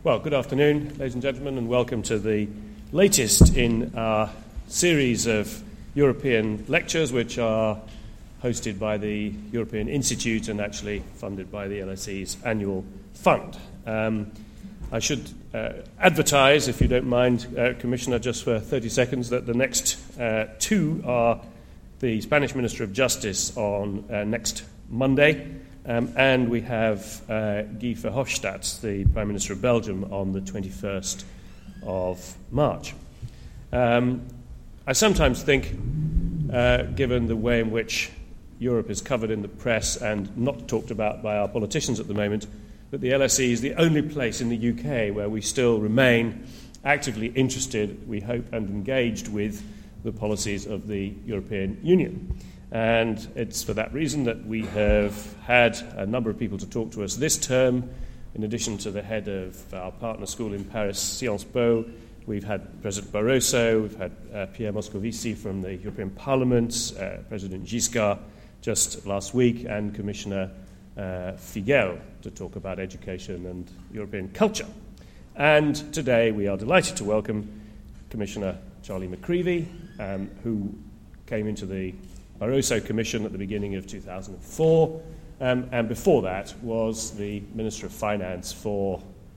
Well, good afternoon, ladies and gentlemen, and welcome to the latest in our series of European lectures, which are hosted by the European Institute and actually funded by the LSE's annual fund. I should advertise, if you don't mind, Commissioner, just for 30 seconds, that the next two are the Spanish Minister of Justice on next Monday, and we have Guy Verhofstadt, the Prime Minister of Belgium, on the 21st of March. I sometimes think, given the way in which Europe is covered in the press and not talked about by our politicians at the moment, that the LSE is the only place in the UK where we still remain actively interested, we hope, and engaged with the policies of the European Union. And it's for that reason that we have had a number of people to talk to us this term. In addition to the head of our partner school in Paris, Sciences Po, we've had President Barroso, we've had Pierre Moscovici from the European Parliament, President Giscard just last week, and Commissioner Figel to talk about education and European culture. And today we are delighted to welcome Commissioner Charlie McCreevy, who came into the Barroso Commission at the beginning of 2004, and before that was the Minister of Finance for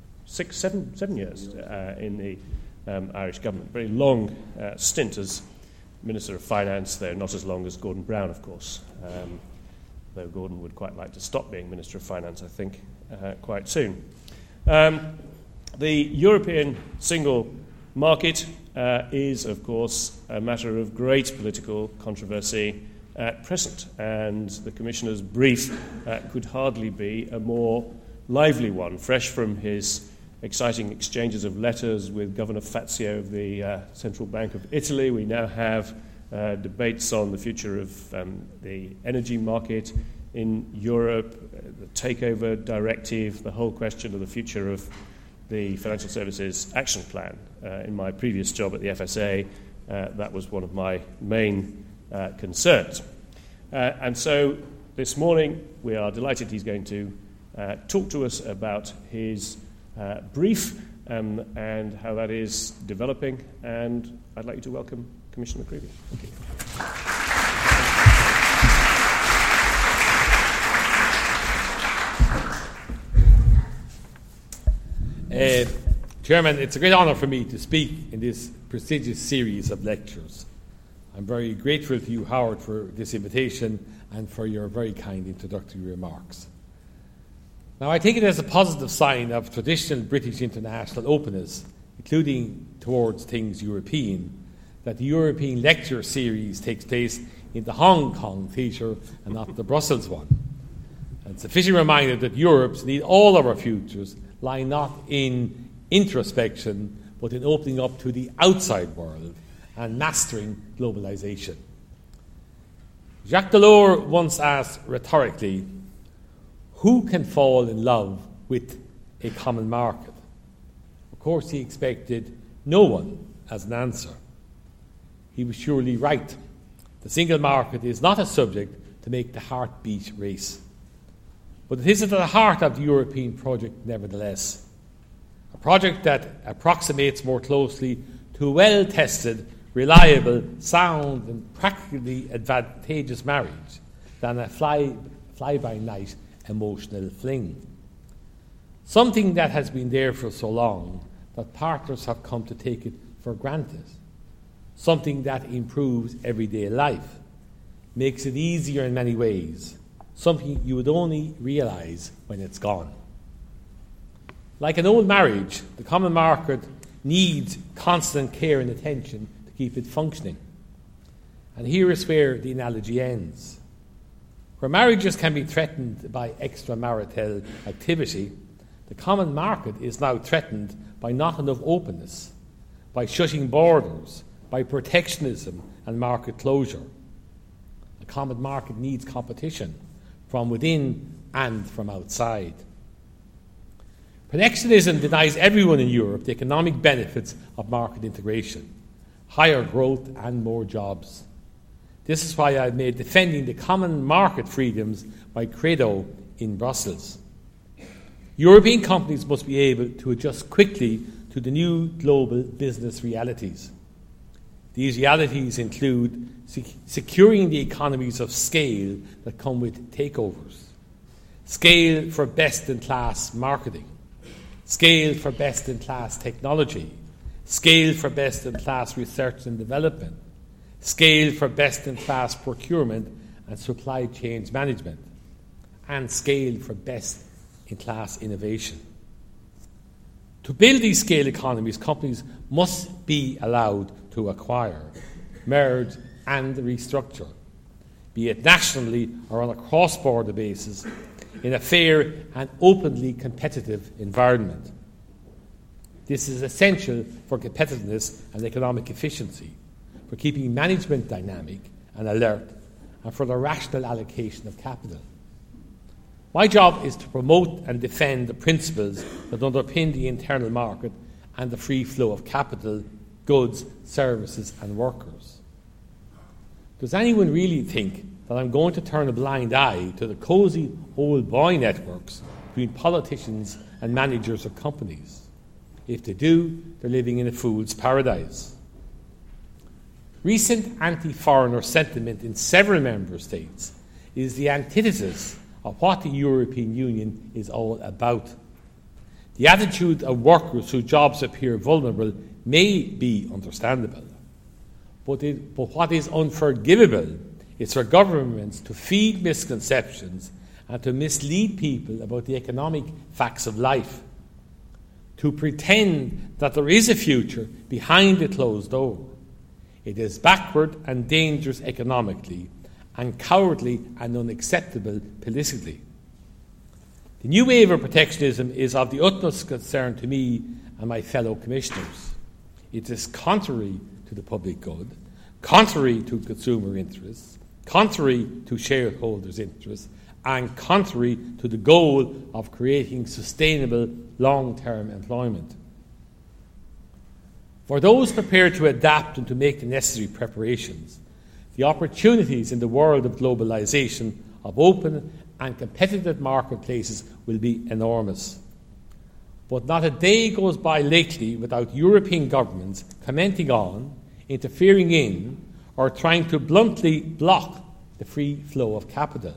7 years in the Irish government. Very long stint as Minister of Finance, though not as long as Gordon Brown, of course, though Gordon would quite like to stop being Minister of Finance, I think, quite soon. The European single market is, of course, a matter of great political controversy at present, and the Commissioner's brief could hardly be a more lively one, fresh from his exciting exchanges of letters with Governor Fazio of the Central Bank of Italy. We now have debates on the future of the energy market in Europe, the takeover directive, the whole question of the future of the Financial Services Action Plan. In my previous job at the FSA, that was one of my main concerns. And so this morning we are delighted he's going to talk to us about his brief and how that is developing. And I'd like you to welcome Commissioner McCreevy. Thank you. Chairman, it's a great honour for me to speak in this prestigious series of lectures. I'm very grateful to you, Howard, for this invitation and for your very kind introductory remarks. Now, I take it as a positive sign of traditional British international openness, including towards things European, that the European lecture series takes place in the Hong Kong theatre and not the Brussels one. And it's a fitting reminder that Europe's need all of our futures lie not in introspection, but in opening up to the outside world and mastering globalization. Jacques Delors once asked rhetorically, who can fall in love with a common market? Of course, he expected no one as an answer. He was surely right. The single market is not a subject to make the heartbeat race. But it is at the heart of the European project, nevertheless. A project that approximates more closely to a well-tested, reliable, sound, and practically advantageous marriage than a fly-by-night emotional fling. Something that has been there for so long that partners have come to take it for granted. Something that improves everyday life, makes it easier in many ways. Something you would only realise when it's gone. Like an old marriage, the common market needs constant care and attention to keep it functioning. And here is where the analogy ends. Where marriages can be threatened by extramarital activity, the common market is now threatened by not enough openness, by shutting borders, by protectionism and market closure. The common market needs competition from within and from outside. Protectionism denies everyone in Europe the economic benefits of market integration, higher growth and more jobs. This is why I've made defending the common market freedoms my credo in Brussels. European companies must be able to adjust quickly to the new global business realities. These realities include securing the economies of scale that come with takeovers, scale for best-in-class marketing, scale for best-in-class technology, scale for best-in-class research and development, scale for best-in-class procurement and supply chain management, and scale for best-in-class innovation. To build these scale economies, companies must be allowed to acquire, merge and restructure, be it nationally or on a cross-border basis, in a fair and openly competitive environment. This is essential for competitiveness and economic efficiency, for keeping management dynamic and alert, and for the rational allocation of capital. My job is to promote and defend the principles that underpin the internal market and the free flow of capital, goods, services and workers. Does anyone really think that I'm going to turn a blind eye to the cosy old boy networks between politicians and managers of companies? If they do, they're living in a fool's paradise. Recent anti-foreigner sentiment in several member states is the antithesis of what the European Union is all about. The attitude of workers whose jobs appear vulnerable may be understandable, but what is unforgivable is for governments to feed misconceptions and to mislead people about the economic facts of life, to pretend that there is a future behind a closed door. It is backward and dangerous economically, and cowardly and unacceptable politically. The new wave of protectionism is of the utmost concern to me and my fellow commissioners. It is contrary to the public good, contrary to consumer interests, contrary to shareholders' interests, and contrary to the goal of creating sustainable long-term employment. For those prepared to adapt and to make the necessary preparations, the opportunities in the world of globalisation, of open and competitive marketplaces, will be enormous. But not a day goes by lately without European governments commenting on, interfering in, or trying to bluntly block the free flow of capital.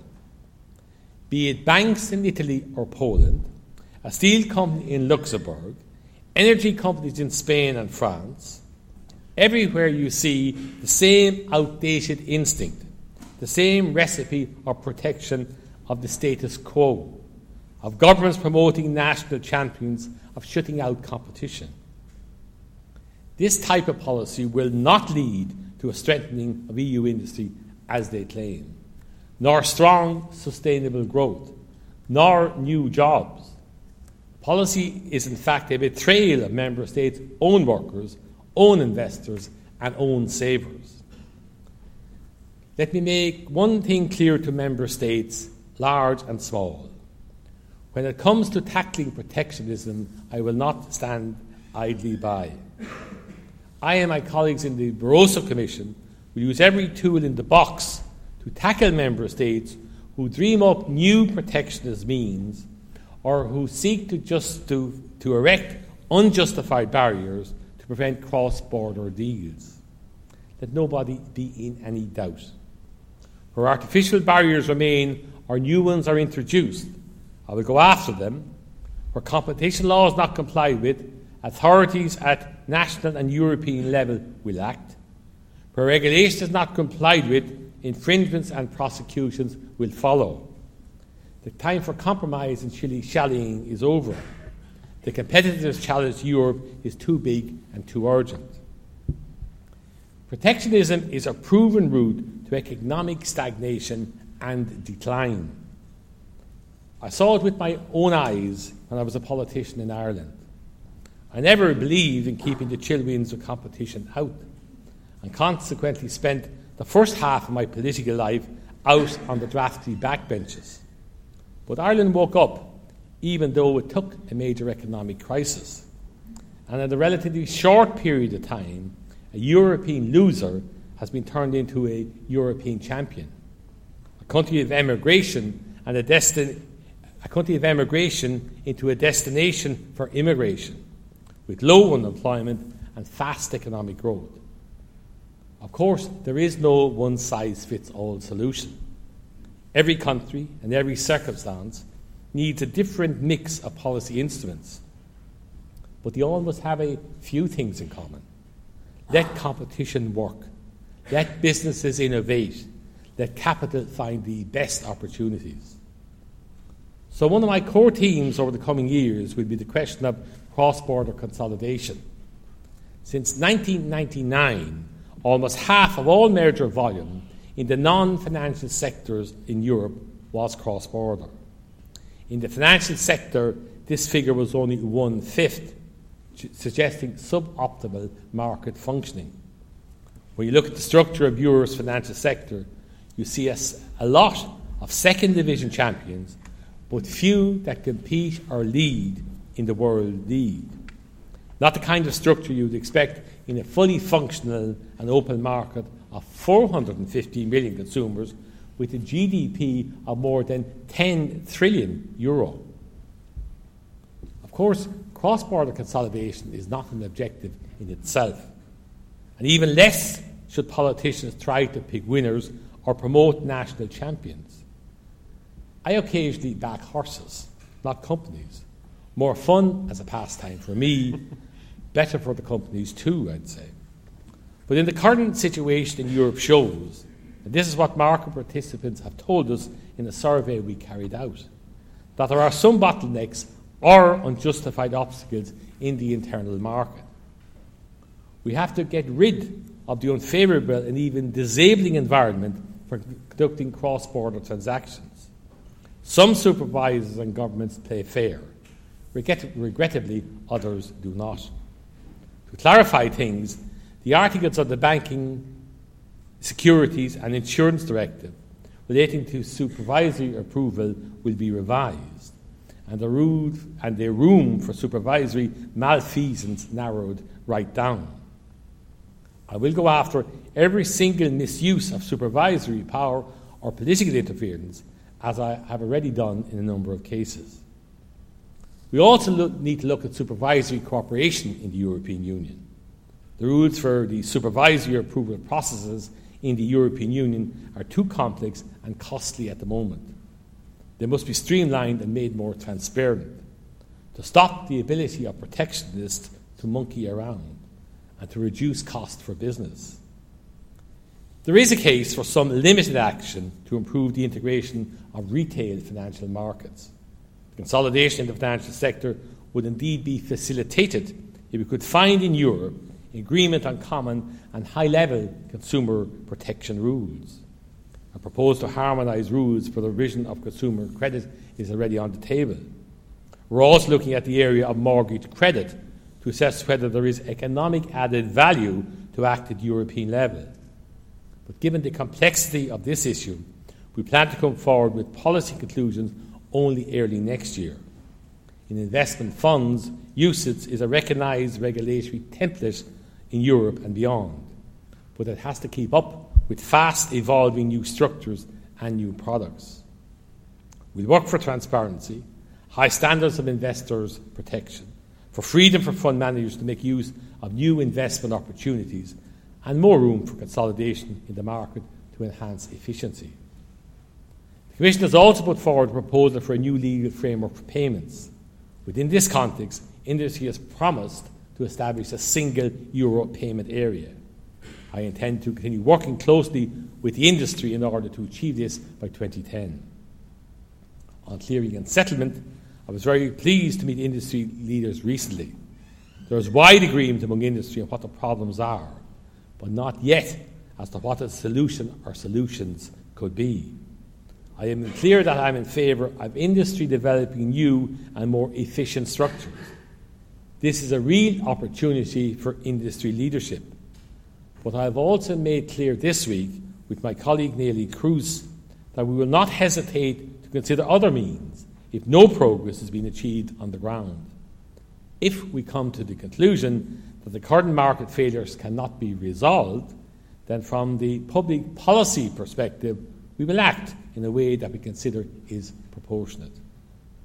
Be it banks in Italy or Poland, a steel company in Luxembourg, energy companies in Spain and France, everywhere you see the same outdated instinct, the same recipe of protection of the status quo, of governments promoting national champions, of shutting out competition. This type of policy will not lead to a strengthening of EU industry as they claim, nor strong, sustainable growth, nor new jobs. Policy is in fact a betrayal of member states' own workers, own investors and own savers. Let me make one thing clear to member states, large and small. When it comes to tackling protectionism, I will not stand idly by. I and my colleagues in the Barroso Commission will use every tool in the box to tackle member states who dream up new protectionist means or who seek to erect unjustified barriers to prevent cross-border deals. Let nobody be in any doubt. Where artificial barriers remain or new ones are introduced, I will go after them. Where competition law is not complied with, authorities at national and European level will act. Where regulation is not complied with, infringements and prosecutions will follow. The time for compromise and shilly-shallying is over. The competitiveness challenge to Europe is too big and too urgent. Protectionism is a proven route to economic stagnation and decline. I saw it with my own eyes when I was a politician in Ireland. I never believed in keeping the chill winds of competition out, and consequently spent the first half of my political life out on the drafty backbenches. But Ireland woke up, even though it took a major economic crisis. And in a relatively short period of time, a European loser has been turned into a European champion. A country of emigration and a a country of emigration into a destination for immigration, with low unemployment and fast economic growth. Of course, there is no one-size-fits-all solution. Every country and every circumstance needs a different mix of policy instruments. But they all must have a few things in common. Let competition work. Let businesses innovate. Let capital find the best opportunities. So one of my core themes over the coming years will be the question of cross-border consolidation. Since 1999, almost half of all merger volume in the non-financial sectors in Europe was cross-border. In the financial sector, this figure was only 1/5, suggesting suboptimal market functioning. When you look at the structure of Europe's financial sector, you see a lot of second division champions, but few that compete or lead in the world lead. Not the kind of structure you'd expect in a fully functional and open market of 450 million consumers with a GDP of more than 10 trillion euro. Of course, cross-border consolidation is not an objective in itself, and even less should politicians try to pick winners or promote national champions. I occasionally back horses, not companies. More fun as a pastime for me, better for the companies too, I'd say. But in the current situation in Europe shows, and this is what market participants have told us in a survey we carried out, that there are some bottlenecks or unjustified obstacles in the internal market. We have to get rid of the unfavourable and even disabling environment for conducting cross-border transactions. Some supervisors and governments play fair. Regrettably, others do not. To clarify things, the articles of the Banking, Securities and Insurance Directive relating to supervisory approval will be revised, and the room for supervisory malfeasance narrowed right down. I will go after every single misuse of supervisory power or political interference, as I have already done in a number of cases. We also need to look at supervisory cooperation in the European Union. The rules for the supervisory approval processes in the European Union are too complex and costly at the moment. They must be streamlined and made more transparent to stop the ability of protectionists to monkey around and to reduce cost for business. There is a case for some limited action to improve the integration of retail financial markets. The consolidation in the financial sector would indeed be facilitated if we could find in Europe agreement on common and high-level consumer protection rules. A proposal to harmonise rules for the provision of consumer credit is already on the table. We're also looking at the area of mortgage credit to assess whether there is economic added value to act at European level. But given the complexity of this issue, we plan to come forward with policy conclusions only early next year. In investment funds, UCITS is a recognised regulatory template in Europe and beyond, but it has to keep up with fast evolving new structures and new products. We'll work for transparency, high standards of investors' protection, for freedom for fund managers to make use of new investment opportunities, and more room for consolidation in the market to enhance efficiency. The Commission has also put forward a proposal for a new legal framework for payments. Within this context, industry has promised to establish a single euro payment area. I intend to continue working closely with the industry in order to achieve this by 2010. On clearing and settlement, I was very pleased to meet industry leaders recently. There is wide agreement among industry on what the problems are, but not yet as to what a solution or solutions could be. I am clear that I am in favour of industry developing new and more efficient structures. This is a real opportunity for industry leadership. But I have also made clear this week with my colleague Neelie Kroes that we will not hesitate to consider other means if no progress has been achieved on the ground. If we come to the conclusion that the current market failures cannot be resolved, then from the public policy perspective, we will act in a way that we consider is proportionate.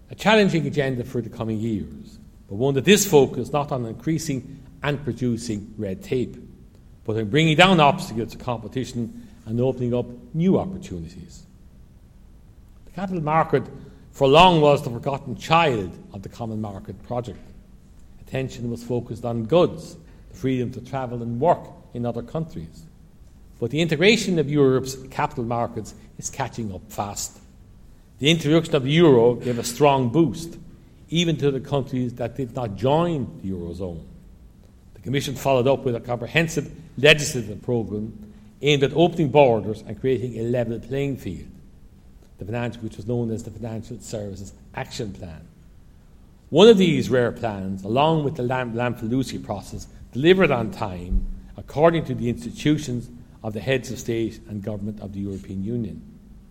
A challenging agenda for the coming years, but one that is focused not on increasing and producing red tape, but on bringing down obstacles to competition and opening up new opportunities. The capital market for long was the forgotten child of the common market project. Attention was focused on goods, the freedom to travel and work in other countries. But the integration of Europe's capital markets is catching up fast. The introduction of the euro gave a strong boost, even to the countries that did not join the eurozone. The Commission followed up with a comprehensive legislative programme aimed at opening borders and creating a level playing field, which was known as the Financial Services Action Plan. One of these rare plans, along with the Lamfalussy process, delivered on time, according to the institutions of the heads of state and government of the European Union.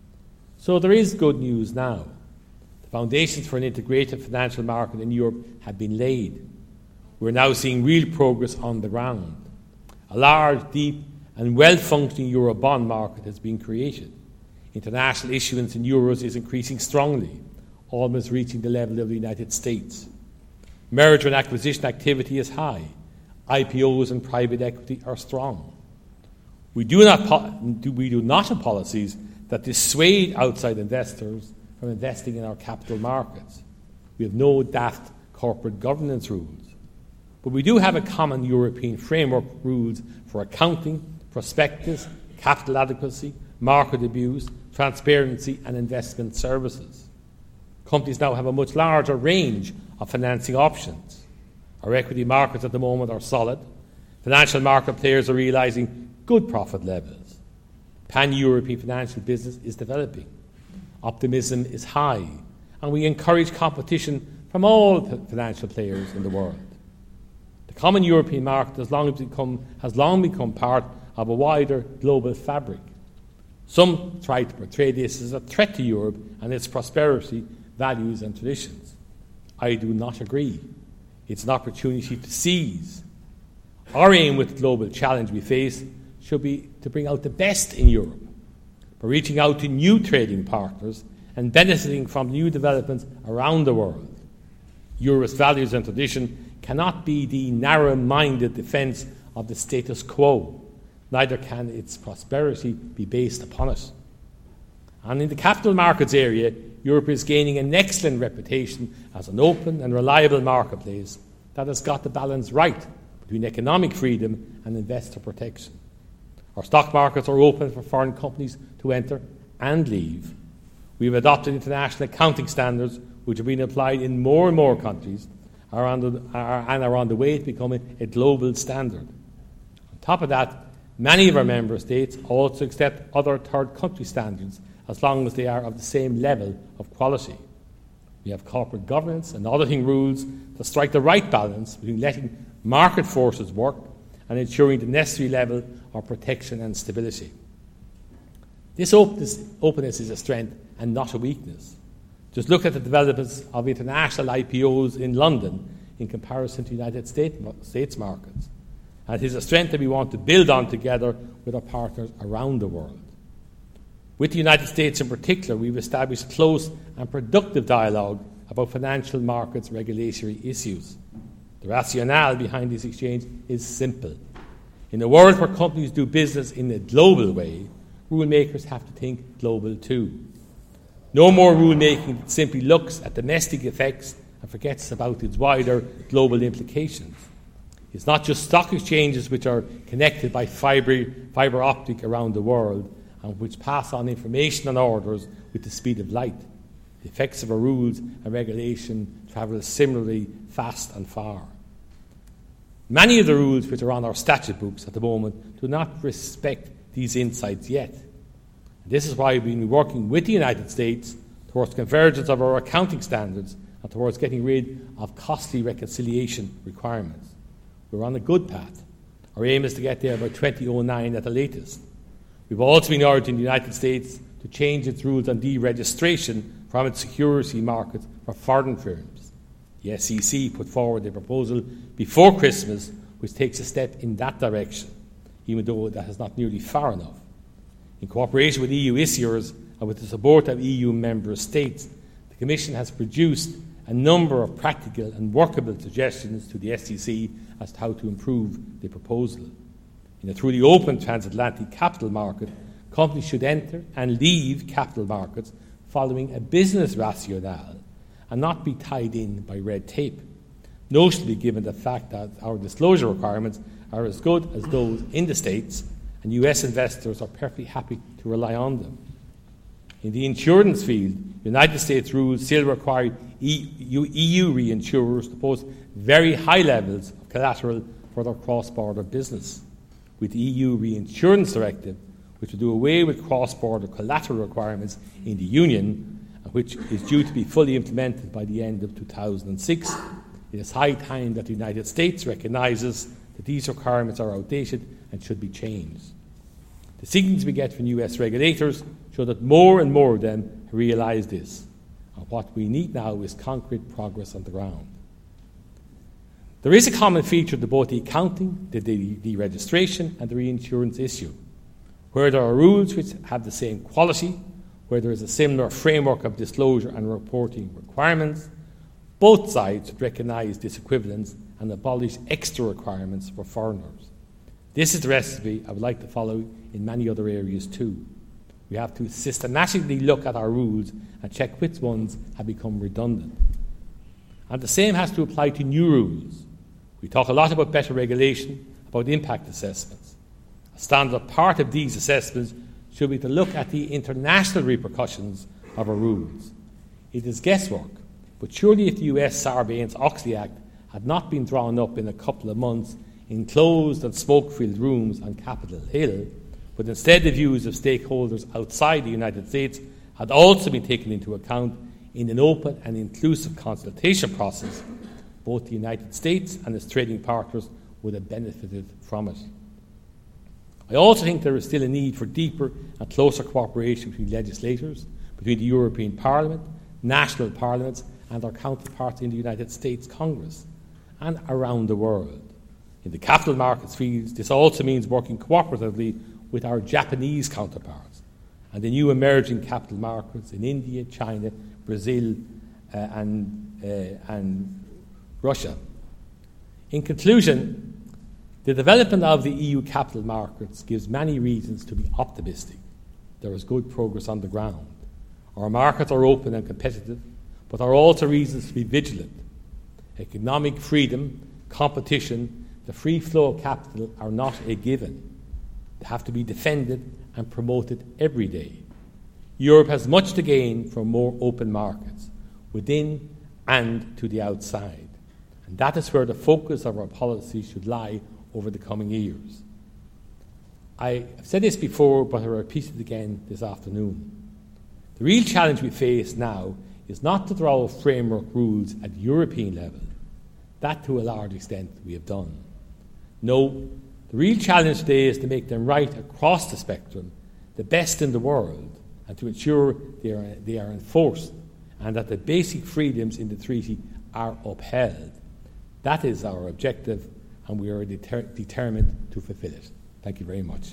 So there is good news now. The foundations for an integrated financial market in Europe have been laid. We're now seeing real progress on the ground. A large, deep and well-functioning euro bond market has been created. International issuance in euros is increasing strongly, almost reaching the level of the United States. Merger and acquisition activity is high. IPOs and private equity are strong. We do not have policies that dissuade outside investors from investing in our capital markets. We have no daft corporate governance rules. But we do have a common European framework rules for accounting, prospectus, capital adequacy, market abuse, transparency and investment services. Companies now have a much larger range of financing options. Our equity markets at the moment are solid. Financial market players are realising good profit levels. Pan-European financial business is developing. Optimism is high, and we encourage competition from all financial players in the world. The common European market has long become part of a wider global fabric. Some try to portray this as a threat to Europe and its prosperity, values and traditions. I do not agree. It's an opportunity to seize. Our aim with the global challenge we face should be to bring out the best in Europe by reaching out to new trading partners and benefiting from new developments around the world. Europe's values and tradition cannot be the narrow-minded defence of the status quo. Neither can its prosperity be based upon it. And in the capital markets area, Europe is gaining an excellent reputation as an open and reliable marketplace that has got the balance right between economic freedom and investor protection. Our stock markets are open for foreign companies to enter and leave. We have adopted international accounting standards which are being applied in more and more countries and are on the way to becoming a global standard. On top of that, many of our member states also accept other third country standards as long as they are of the same level of quality. We have corporate governance and auditing rules that strike the right balance between letting market forces work and ensuring the necessary level of protection and stability. This openness is a strength and not a weakness. Just look at the developments of international IPOs in London in comparison to United States markets. And it is a strength that we want to build on together with our partners around the world. With the United States in particular, we've established close and productive dialogue about financial markets regulatory issues. The rationale behind this exchange is simple. In a world where companies do business in a global way, rulemakers have to think global too. No more rulemaking that simply looks at domestic effects and forgets about its wider global implications. It's not just stock exchanges which are connected by fibre optic around the world and which pass on information and orders with the speed of light. The effects of our rules and regulation travel similarly fast and far. Many of the rules which are on our statute books at the moment do not respect these insights yet. This is why we've been working with the United States towards convergence of our accounting standards and towards getting rid of costly reconciliation requirements. We're on a good path. Our aim is to get there by 2009 at the latest. We've also been urging the United States to change its rules on deregistration from its security markets for foreign firms. The SEC put forward a proposal before Christmas which takes a step in that direction, even though that is not nearly far enough. In cooperation with EU issuers and with the support of EU member states, the Commission has produced a number of practical and workable suggestions to the SEC as to how to improve the proposal. Through the open transatlantic capital market, companies should enter and leave capital markets following a business rationale and not be tied in by red tape, notably given the fact that our disclosure requirements are as good as those in the States, and US investors are perfectly happy to rely on them. In the insurance field, United States rules still require EU reinsurers to post very high levels of collateral for their cross-border business. With the EU Reinsurance Directive, which will do away with cross-border collateral requirements in the Union, and which is due to be fully implemented by the end of 2006, it is high time that the United States recognises that these requirements are outdated and should be changed. The signals we get from US regulators show that more and more of them realise this, and what we need now is concrete progress on the ground. There is a common feature to both the accounting, the deregistration and the reinsurance issue. Where there are rules which have the same quality, where there is a similar framework of disclosure and reporting requirements, both sides should recognise this equivalence and abolish extra requirements for foreigners. This is the recipe I would like to follow in many other areas too. We have to systematically look at our rules and check which ones have become redundant. And the same has to apply to new rules. We talk a lot about better regulation, about impact assessments. A standard part of these assessments should be to look at the international repercussions of our rules. It is guesswork, but surely if the US Sarbanes-Oxley Act had not been drawn up in a couple of months in closed and smoke-filled rooms on Capitol Hill, but instead the views of stakeholders outside the United States had also been taken into account in an open and inclusive consultation process, both the United States and its trading partners would have benefited from it. I also think there is still a need for deeper and closer cooperation between legislators, between the European Parliament, national parliaments and our counterparts in the United States Congress and around the world. In the capital markets fields, this also means working cooperatively with our Japanese counterparts and the new emerging capital markets in India, China, Brazil and Russia. In conclusion, the development of the EU capital markets gives many reasons to be optimistic. There is good progress on the ground. Our markets are open and competitive, but there are also reasons to be vigilant. Economic freedom, competition, the free flow of capital are not a given. They have to be defended and promoted every day. Europe has much to gain from more open markets, within and to the outside. And that is where the focus of our policy should lie over the coming years. I have said this before, but I repeat it again this afternoon. The real challenge we face now is not to draw framework rules at European level. That, to a large extent, we have done. No, the real challenge today is to make them right across the spectrum, the best in the world, and to ensure they are enforced and that the basic freedoms in the treaty are upheld. That is our objective, and we are determined to fulfil it. Thank you very much.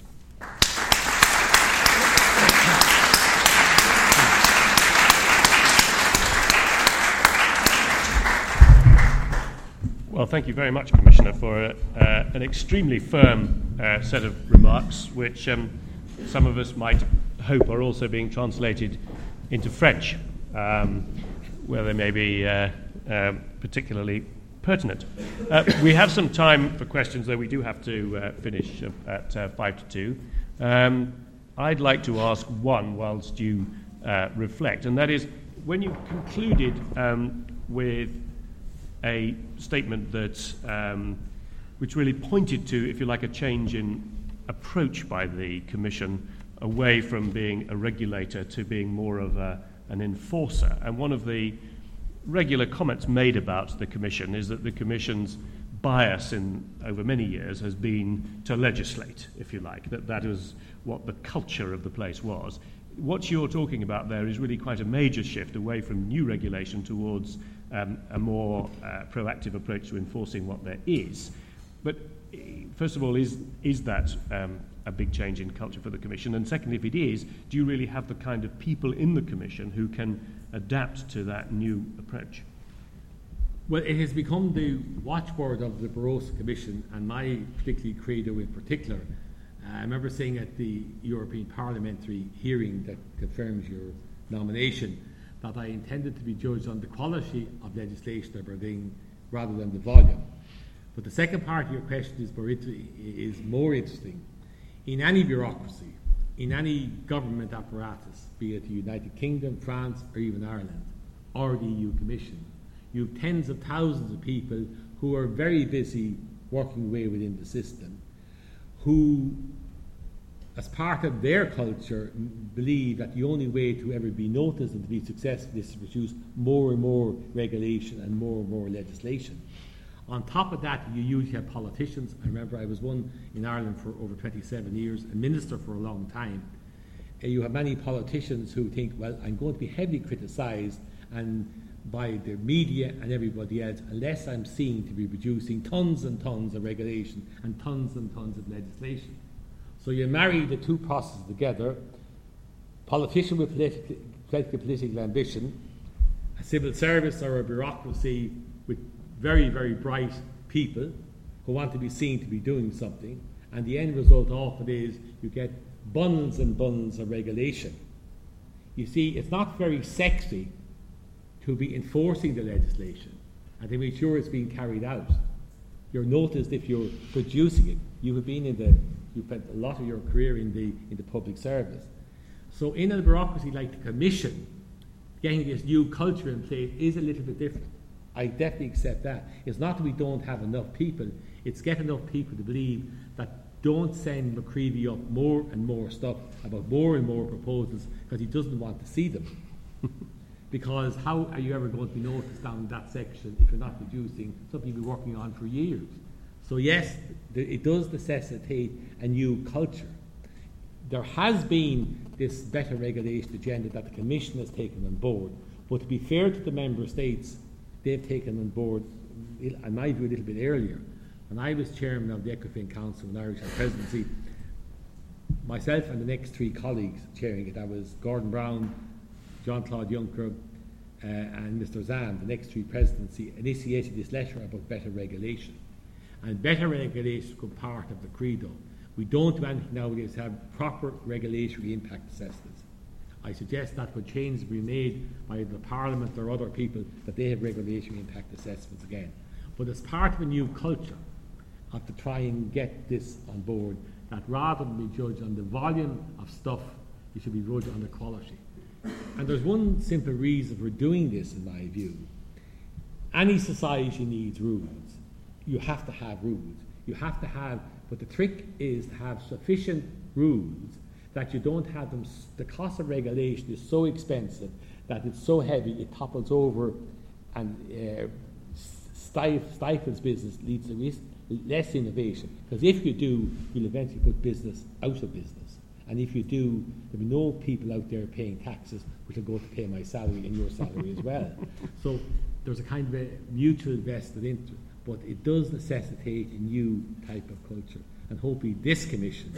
Well, thank you very much, Commissioner, for an extremely firm set of remarks, which some of us might hope are also being translated into French, where they may be particularly pertinent. We have some time for questions, though we do have to finish at 5 to 2. I'd like to ask one whilst you reflect, and that is, when you concluded with a statement that which really pointed to, if you like, a change in approach by the Commission away from being a regulator to being more of an enforcer. And one of the regular comments made about the Commission is that the Commission's bias over many years has been to legislate, if you like, that is what the culture of the place was. What you're talking about there is really quite a major shift away from new regulation towards a more proactive approach to enforcing what there is. But first of all, is that a big change in culture for the Commission? And secondly, if it is, do you really have the kind of people in the Commission who can adapt to that new approach? Well, it has become the watchword of the Barroso Commission, and my particularly credo in particular. I remember saying at the European Parliamentary hearing that confirms your nomination that I intended to be judged on the quality of legislation I bring rather than the volume. But the second part of your question is more interesting. In any bureaucracy, in any government apparatus, be it the United Kingdom, France, or even Ireland, or the EU Commission, you have tens of thousands of people who are very busy working away within the system, who, as part of their culture, believe that the only way to ever be noticed and to be successful is to produce more and more regulation and more legislation. On top of that, you usually have politicians. I remember I was one in Ireland for over 27 years, a minister for a long time. You have many politicians who think, well, I'm going to be heavily criticised and by the media and everybody else unless I'm seen to be producing tons and tons of regulation and tons of legislation. So you marry the two processes together, politician with political ambition, a civil service or a bureaucracy with very, very bright people who want to be seen to be doing something, and the end result of it is you get bundles and bundles of regulation. You see, it's not very sexy to be enforcing the legislation and to make sure it's being carried out. You're noticed if you're producing it. You've spent a lot of your career in the public service. So in a bureaucracy like the Commission, getting this new culture in place is a little bit different. I definitely accept that. It's not that we don't have enough people, it's get enough people to believe that don't send McCreevy up more and more stuff about more and more proposals because he doesn't want to see them. Because how are you ever going to be noticed down that section if you're not producing something you've been working on for years? So yes, it does necessitate a new culture. There has been this better regulation agenda that the Commission has taken on board, but to be fair to the Member States, they've taken on board, in my view, a little bit earlier. When I was chairman of the ECOFIN Council when Irish had presidency, myself and the next three colleagues chairing it, that was Gordon Brown, Jean-Claude Juncker, and Mr. Zahn, the next three presidency, initiated this letter about better regulation. And better regulation become part of the credo. We don't do anything nowadays to have proper regulatory impact assessments. I suggest that when changes be made by the Parliament or other people, that they have regulatory impact assessments again. But as part of a new culture, to try and get this on board, that rather than be judged on the volume of stuff, you should be judged on the quality. And there's one simple reason for doing this, in my view. Any society needs rules. You have to have rules. You have to have, but the trick is to have sufficient rules that you don't have them. The cost of regulation is so expensive that it's so heavy it topples over and stifles business, leads to less innovation. Because if you do, you'll eventually put business out of business. And if you do, there'll be no people out there paying taxes, which will go to pay my salary and your salary as well. So there's a kind of a mutual vested interest, but it does necessitate a new type of culture. And hopefully this Commission,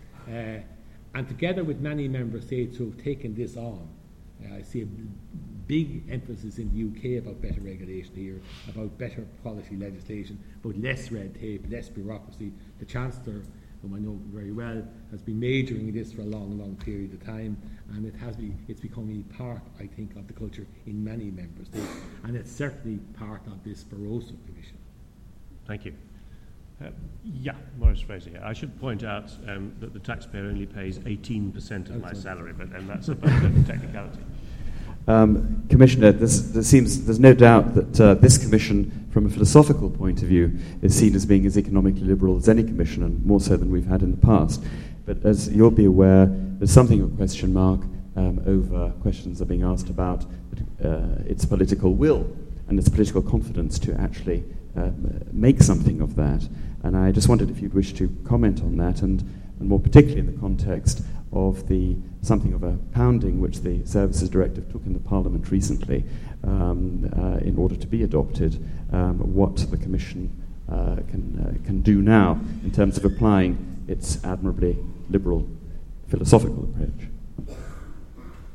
and together with many Member States who have taken this on, I see a big emphasis in the UK about better regulation here, about better quality legislation, about less red tape, less bureaucracy. The Chancellor, whom I know very well, has been majoring in this for a long period of time, and it's becoming part, I think, of the culture in many Member States, and it's certainly part of this Barroso Commission. Thank you. Maurice Fraser here. I should point out that the taxpayer only pays 18% of my salary, and that's about the technicality. Commissioner, there's no doubt that this Commission, from a philosophical point of view, is seen as being as economically liberal as any Commission, and more so than we've had in the past. But as you'll be aware, there's something of a question mark over questions are being asked about its political will and its political confidence to actually make something of that. And I just wondered if you'd wish to comment on that, and more particularly in the context of something of a pounding which the Services Directive took in the Parliament recently in order to be adopted, what the Commission can do now in terms of applying its admirably liberal philosophical approach.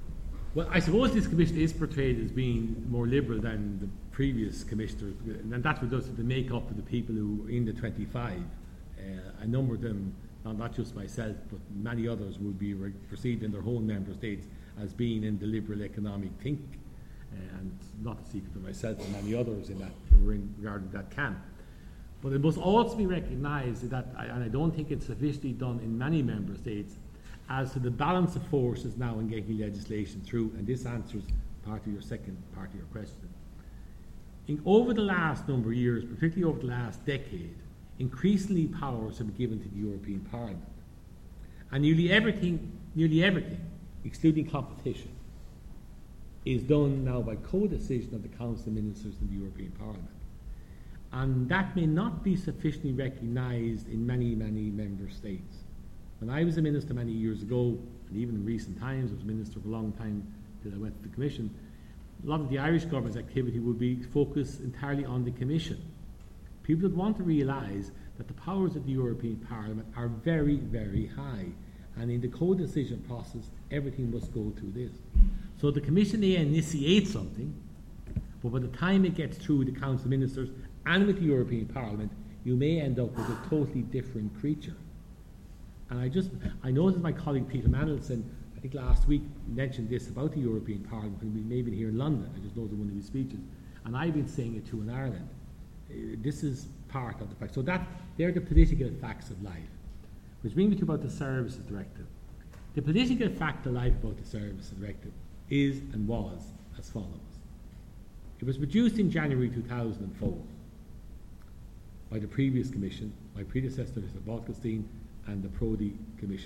Well, I suppose this commission is portrayed as being more liberal than the previous commissioners, and that's because of the makeup of the people who are in the 25. A number of them, not just myself, but many others, would be perceived in their own member states as being in the liberal economic think, and not a secret to myself and many others in that who are in regarding that camp. But it must also be recognised that, and I don't think it's sufficiently done in many member states, as to the balance of forces now in getting legislation through, and this answers part of your second part of your question. Over the last number of years, particularly over the last decade, increasingly powers have been given to the European Parliament. And nearly everything, excluding competition, is done now by co-decision of the Council of Ministers in the European Parliament. And that may not be sufficiently recognised in many, many member states. When I was a minister many years ago, and even in recent times, I was a minister for a long time till I went to the Commission, a lot of the Irish government's activity would be focused entirely on the Commission. People would want to realise that the powers of the European Parliament are very, very high, and in the co-decision process, everything must go through this. So the Commission may initiate something, but by the time it gets through the Council of Ministers and with the European Parliament, you may end up with a totally different creature. And I noticed my colleague Peter Mandelson, I think last week, mentioned this about the European Parliament when we may have been here in London. I just noticed one of his speeches. And I've been saying it too in Ireland. This is part of the fact. So they're the political facts of life. Which brings me to about the Services Directive. The political fact of life about the Services Directive is and was as follows. It was produced in January 2004 by the previous Commission, my predecessor, Mr. Bolkestein, and the Prodi Commission.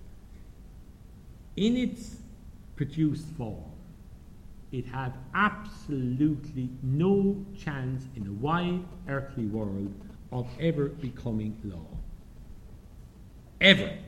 In its produced form, it had absolutely no chance in the wide earthly world of ever becoming law. Ever.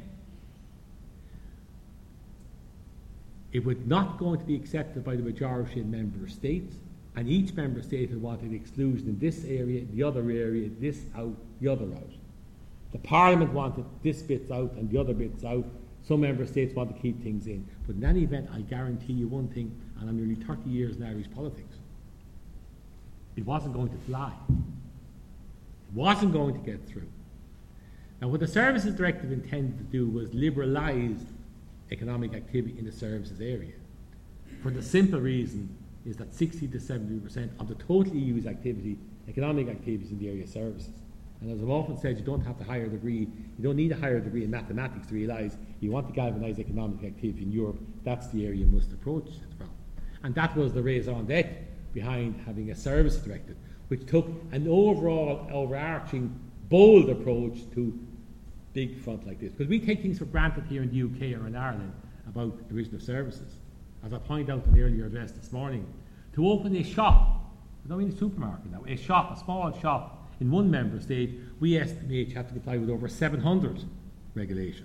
It was not going to be accepted by the majority of member states, and each member state had wanted exclusion in this area, the other area, this out, the other out. The Parliament wanted this bits out and the other bits out. Some member states want to keep things in. But in any event, I guarantee you one thing, and I'm nearly 30 years in Irish politics, it wasn't going to fly. It wasn't going to get through. Now, what the Services Directive intended to do was liberalise economic activity in the services area. For the simple reason is that 60 to 70% of the total EU's activity, economic activities in the area of services. And as I've often said, you don't have to higher degree, you don't need a higher degree in mathematics to realise you want to galvanise economic activity in Europe, that's the area you must approach it from. And that was the raison d'etre behind having a Services Directive, which took an overall, overarching, bold approach to big front like this. Because we take things for granted here in the UK or in Ireland about the provision of services. As I pointed out in the earlier address this morning, to open a shop, I don't mean a supermarket now, a shop, a small shop, in one member state, we estimate you have to comply with over 700 regulations.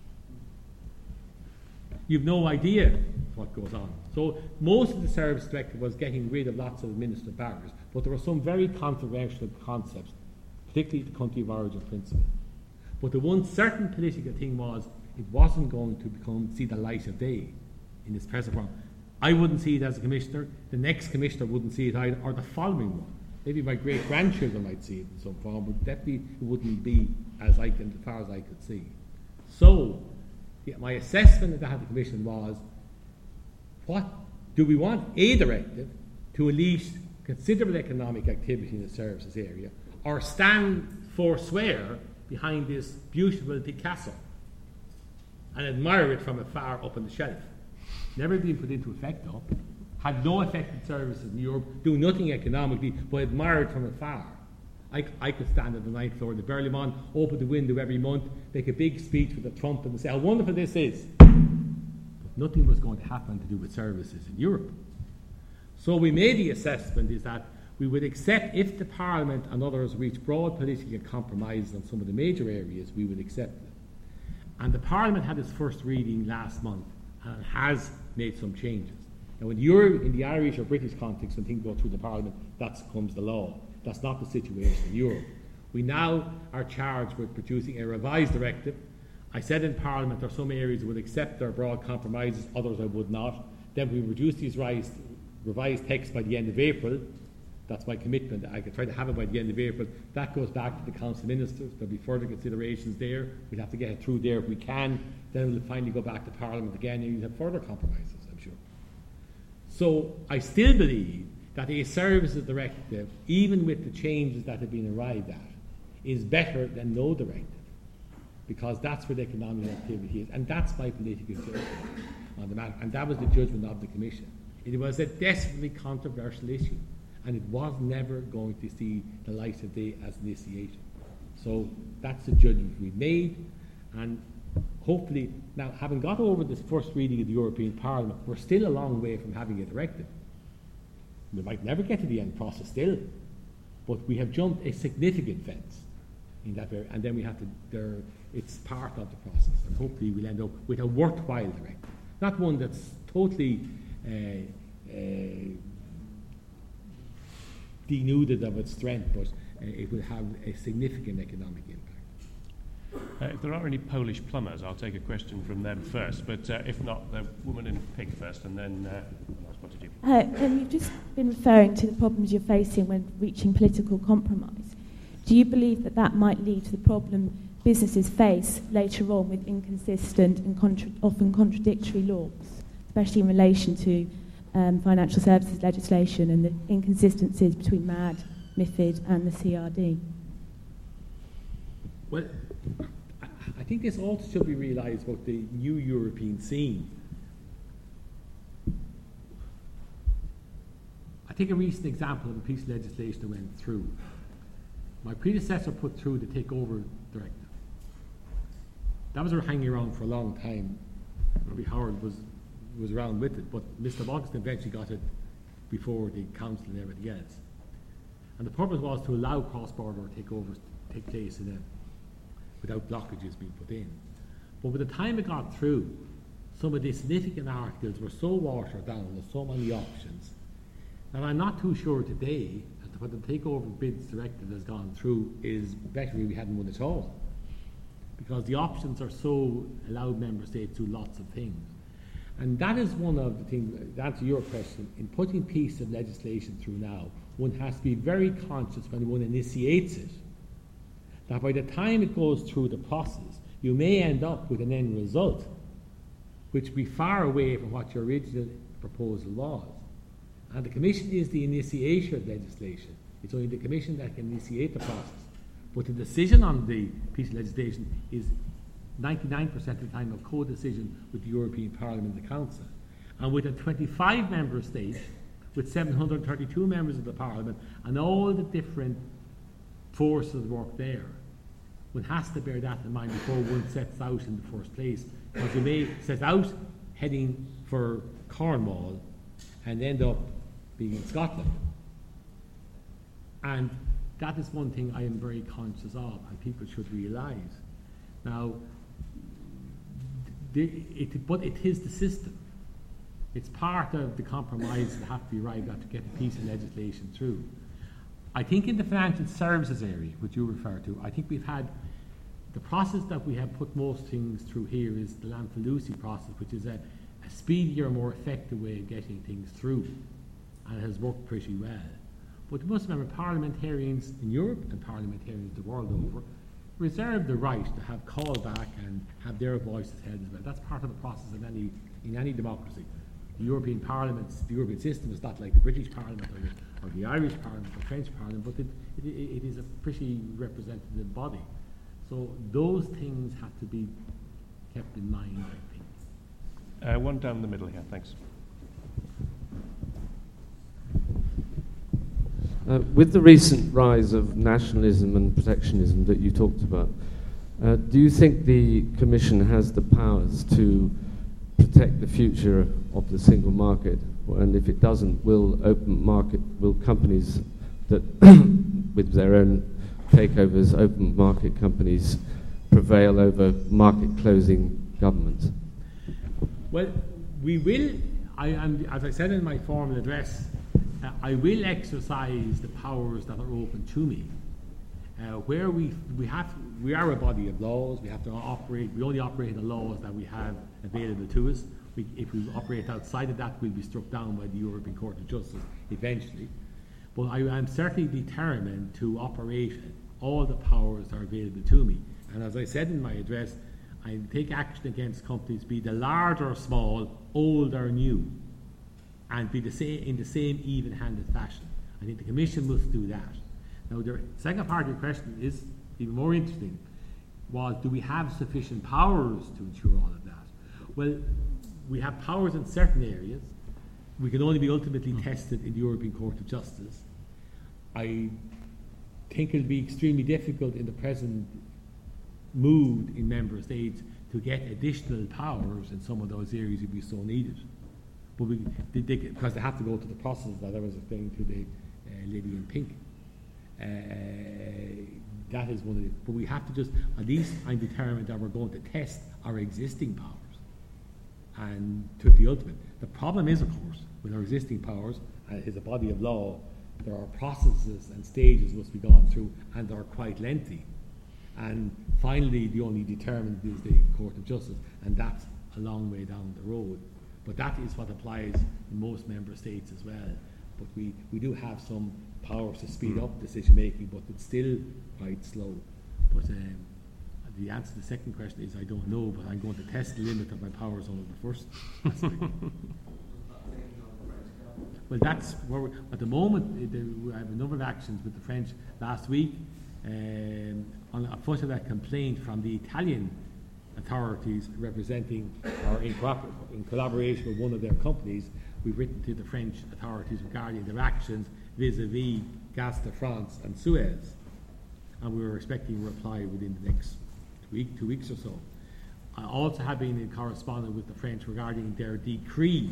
You've no idea what goes on. So most of the Service Directive was getting rid of lots of administrative barriers, but there were some very controversial concepts, particularly the country of origin principle. But the one certain political thing was it wasn't going to see the light of day in its present form. I wouldn't see it as a commissioner, the next commissioner wouldn't see it either, or the following one. Maybe my great-grandchildren might see it in some form, but definitely it wouldn't be as far as I could see. So, my assessment of that commission was, what do we want a directive to unleash considerable economic activity in the services area, or stand forswear behind this beautiful Picasso and admire it from afar up on the shelf? Never been put into effect though. Had no effect in services in Europe, do nothing economically, but admire it from afar. I could stand on the ninth floor of the Berlaymont, open the window every month, make a big speech with a trumpet and say how wonderful this is. But nothing was going to happen to do with services in Europe. So we made the assessment is that we would accept, if the Parliament and others reach broad political compromises on some of the major areas, we would accept it. And the Parliament had its first reading last month and has made some changes. Now, in the Irish or British context, when things go through the Parliament, that becomes the law. That's not the situation in Europe. We now are charged with producing a revised directive. I said in Parliament there are some areas that would accept their broad compromises, others I would not. then we reduce these revised texts by the end of April. That's my commitment. I could try to have it by the end of April. That goes back to the Council of Ministers. There'll be further considerations there. We'll have to get it through there if we can. Then we'll finally go back to Parliament again, and you'll have further compromises, I'm sure. So I still believe that a services directive, even with the changes that have been arrived at, is better than no directive, because that's where the economic activity is, and that's my political judgment on the matter, and that was the judgment of the Commission. It was a desperately controversial issue, and it was never going to see the light of day as initiation. So that's the judgment we made, and hopefully, now having got over this first reading of the European Parliament, we're still a long way from having a directive. We might never get to the end process still, but we have jumped a significant fence in that area, and then we have to, it's part of the process, and hopefully we'll end up with a worthwhile directive, not one that's totally denuded of its strength, but it will have a significant economic impact. If there are any Polish plumbers, I'll take a question from them first, but if not, the woman in pink first, and then what did you? You've just been referring to the problems you're facing when reaching political compromise. Do you believe that that might lead to the problem businesses face later on with inconsistent and often contradictory laws, especially in relation to financial services legislation and the inconsistencies between MAD, MiFID and the CRD? Well, I think this also should be realised about the new European scene. I take a recent example of a piece of legislation that went through. My predecessor put through the Takeover Directive. That was hanging around for a long time. Robbie Howard was around with it, but Mr. Buxton eventually got it before the Council and everything else. And the purpose was to allow cross-border takeovers to take place without blockages being put in. But by the time it got through, some of the significant articles were so watered down with so many options that I'm not too sure today as to whether the Takeover Bids Directive has gone through is better if we hadn't one at all. Because the options are so allowed member states to do lots of things. And that is one of the things, to answer your question, in putting pieces of legislation through now, one has to be very conscious when one initiates it, that by the time it goes through the process, you may end up with an end result which will be far away from what your original proposal was. And the Commission is the initiator of legislation. It's only the Commission that can initiate the process. But the decision on the piece of legislation is 99% of the time a co-decision with the European Parliament and the Council. And with a 25-member state, with 732 members of the Parliament, and all the different forces work there, one has to bear that in mind before one sets out in the first place. Because you may set out heading for Cornwall and end up being in Scotland. And that is one thing I am very conscious of, and people should realise. Now, but it is the system. It's part of the compromise that have to be arrived at to get a piece of legislation through. I think in the financial services area, which you refer to, I think we've had the process that we have put most things through here is the Lamfalussy process, which is a speedier, more effective way of getting things through, and it has worked pretty well. But you must remember, parliamentarians in Europe and parliamentarians the world over reserve the right to have callback and have their voices held as well. That's part of the process in any democracy. The European Parliament, the European system is not like the British Parliament or the Irish Parliament or French Parliament, but it is a pretty representative body. So those things have to be kept in mind, I think. One down the middle here, thanks. With the recent rise of nationalism and protectionism that you talked about, do you think the Commission has the powers to protect the future of the single market? And if it doesn't, will companies that, with their own takeovers, open market companies, prevail over market closing governments? Well, we will, as I said in my formal address, I will exercise the powers that are open to me. Where we are a body of laws, we have to operate, we only operate the laws that we have available to us. If we operate outside of that, we'll be struck down by the European Court of Justice eventually. But I am certainly determined to operate all the powers that are available to me. And as I said in my address, I take action against companies, be they large or small, old or new, and be in the same even-handed fashion. I think the Commission must do that. Now, the second part of your question is even more interesting. Do we have sufficient powers to ensure all of that? Well, we have powers in certain areas. We can only be ultimately tested in the European Court of Justice. I think it'll be extremely difficult in the present mood in member states to get additional powers in some of those areas if we so needed. But because they have to go to the process that I was explaining to the lady in pink. That is one of the. But we have to just, at least I'm determined that we're going to test our existing powers and to the ultimate. The problem is, of course, with our existing powers, is a body of law, there are processes and stages must be gone through, and they're quite lengthy. And finally, the only determined is the Court of Justice, and that's a long way down the road. But that is what applies in most member states as well. But we do have some powers to speed up decision making, but it's still quite slow. But the answer to the second question is I don't know, but I'm going to test the limit of my powers on the first aspect. Well, that's where at the moment we have a number of actions with the French last week on a foot of a complaint from the Italian authorities representing or in collaboration with one of their companies. We've written to the French authorities regarding their actions vis-a-vis Gaz de France and Suez, and we were expecting a reply within the next 2 weeks or so. I also have been in correspondence with the French regarding their decree.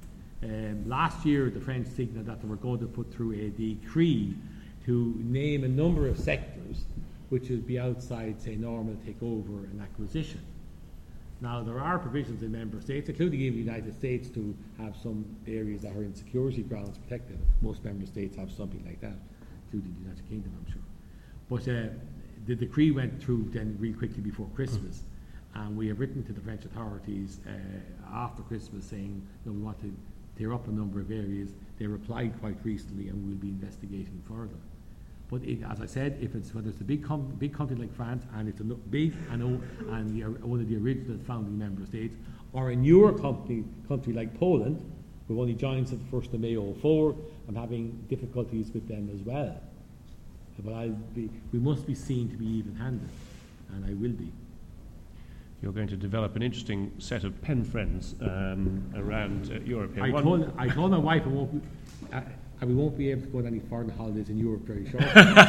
Last year the French signalled that they were going to put through a decree to name a number of sectors which would be outside, say, normal takeover and acquisition. Now, there are provisions in member states, including in the United States, to have some areas that are in security grounds protected. Most member states have something like that, including the United Kingdom, I'm sure. But the decree went through then really quickly before Christmas, and we have written to the French authorities after Christmas saying that we want to tear up a number of areas. They replied quite recently, and we will be investigating further. But as I said, whether it's a big country like France, and it's a big and one of the original founding member states, or a newer country like Poland, who only joined since the 1st of May 2004, I'm having difficulties with them as well. But we must be seen to be even-handed, and I will be. You're going to develop an interesting set of pen friends around Europe. I told my wife we won't be able to go on any foreign holidays in Europe very shortly.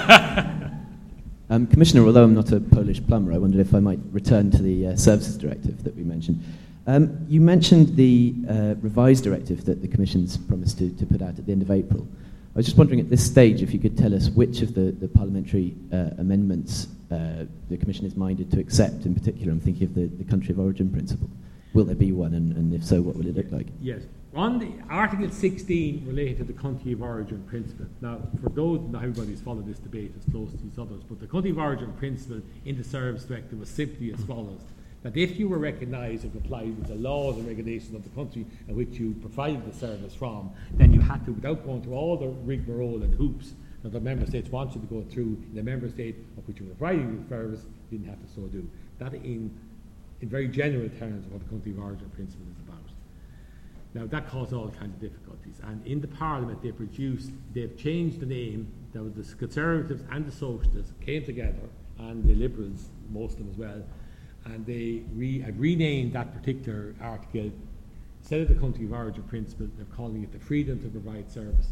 Commissioner, although I'm not a Polish plumber, I wondered if I might return to the Services Directive that we mentioned. You mentioned the revised directive that the Commission's promised to put out at the end of April. I was just wondering at this stage if you could tell us which of the parliamentary amendments the Commission is minded to accept. In particular, I'm thinking of the country of origin principle. Will there be one, and if so, what will it look like? Yes. On the Article 16 related to the country of origin principle. Now, for those, not everybody's followed this debate as close as these others, but the country of origin principle in the Service Directive was simply as follows: that if you were recognised and complied with the laws and regulations of the country in which you provided the service from, then you had to, without going through all the rigmarole and hoops that the member states want you to go through in the member state of which you were providing the service, you didn't have to so do. That in very general terms of what the country of origin principle is about. Now, that caused all kinds of difficulties, and in the Parliament they've changed the name. The Conservatives and the Socialists came together, and the Liberals, most of them as well, and they have renamed that particular article. Instead of the country of origin principle, they're calling it the freedom to provide services.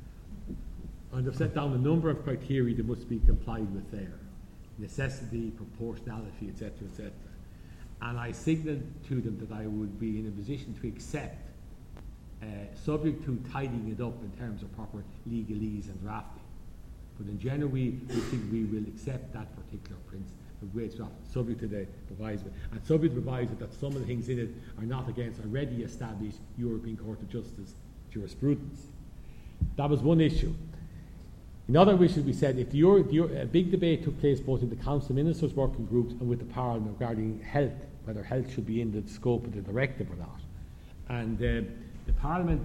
And they've set down a number of criteria that must be complied with there: necessity, proportionality, etc., etc. And I signalled to them that I would be in a position to accept, subject to tidying it up in terms of proper legalese and drafting. But in general, we think we will accept that particular principle, subject to the proviso, and subject to the proviso that some of the things in it are not against already established European Court of Justice jurisprudence. That was one issue. Another issue we said, if a big debate took place both in the Council Ministers' working groups and with the Parliament regarding health, whether health should be in the scope of the directive or not. And the Parliament,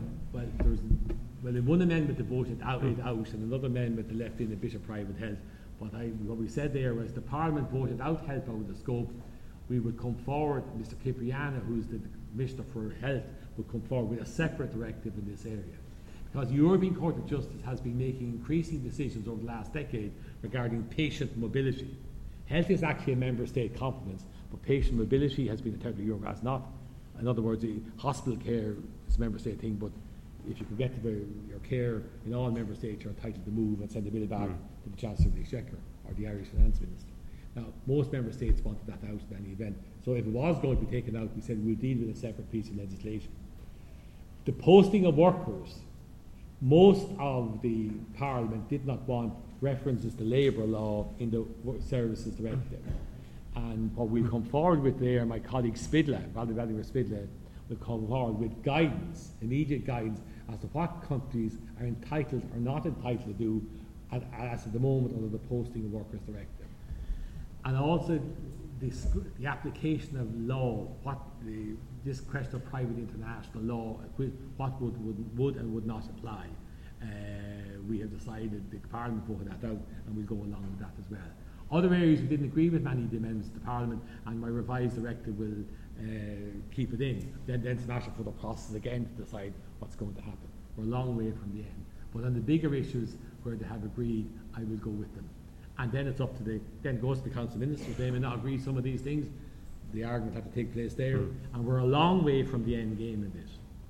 in one amendment they voted out, and another amendment they left in a bit of private health. But what we said there was the Parliament voted out health out of the scope. We would come forward, Mr. Cipriano, who's the Commissioner for Health, would come forward with a separate directive in this area. Because the European Court of Justice has been making increasing decisions over the last decade regarding patient mobility. Health is actually a member state competence, but patient mobility has been a territory Europe has not. In other words, hospital care is a member state thing, but if you can get to your care in all member states, you're entitled to move and send a bill back to the Chancellor of the Exchequer or the Irish Finance Minister. Now, most member states wanted that out in any event. So if it was going to be taken out, we said we'll deal with a separate piece of legislation. The posting of workers, most of the Parliament did not want references to labour law in the Services Directive. And what we'll come forward with there, my colleague Spidla, Vladimir Spidla, will come forward with guidance, immediate guidance, as to what countries are entitled or not entitled to do as at the moment under the Posting of Workers Directive. And also the application of law, this question of private international law, what would and would not apply. We have decided, the Parliament voted that out, and we'll go along with that as well. Other areas we didn't agree with many of the amendments to Parliament, and my revised directive will keep it in. Then it's a matter for the process again to decide what's going to happen. We're a long way from the end. But on the bigger issues where they have agreed, I will go with them. And then it's up to then goes to the Council of Ministers. They may not agree some of these things. The argument have to take place there. And we're a long way from the end game in this.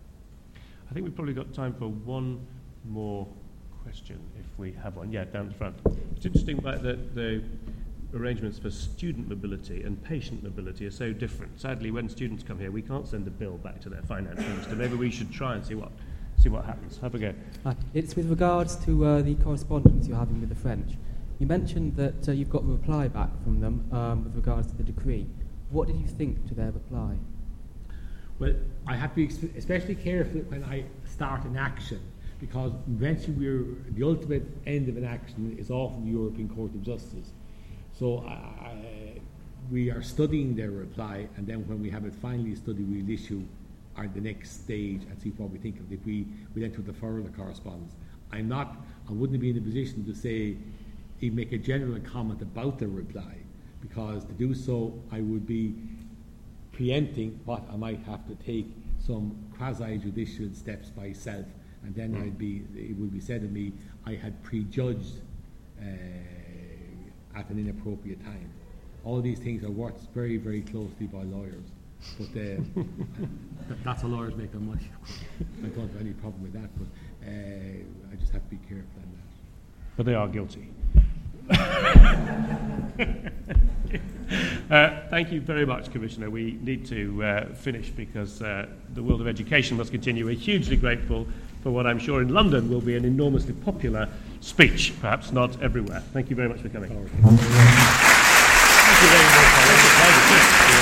I think we've probably got time for one more question, if we have one. Yeah, down the front. It's interesting that the arrangements for student mobility and patient mobility are so different. Sadly, when students come here, we can't send a bill back to their finance minister. Maybe we should try and see what happens. Have a go. It's with regards to the correspondence you're having with the French. You mentioned that you've got a reply back from them with regards to the decree. What did you think to their reply? Well, I have to be especially careful when I start an action, because eventually the ultimate end of an action is often the European Court of Justice. So we are studying their reply, and then when we have it finally studied, we'll issue the next stage and see what we think of it. If we enter the further correspondence. I wouldn't be in a position to say, even make a general comment about the reply, because to do so I would be preempting what I might have to take some quasi-judicial steps myself, and then it would be said of me I had prejudged at an inappropriate time. All these things are watched very, very closely by lawyers, but that's how lawyers make their money. I don't have any problem with that, but I just have to be careful on that. But they are guilty. Thank you very much, Commissioner. We need to finish because the world of education must continue. We're hugely grateful for what I'm sure in London will be an enormously popular speech, perhaps not everywhere. Thank you very much for coming. Thank you very much.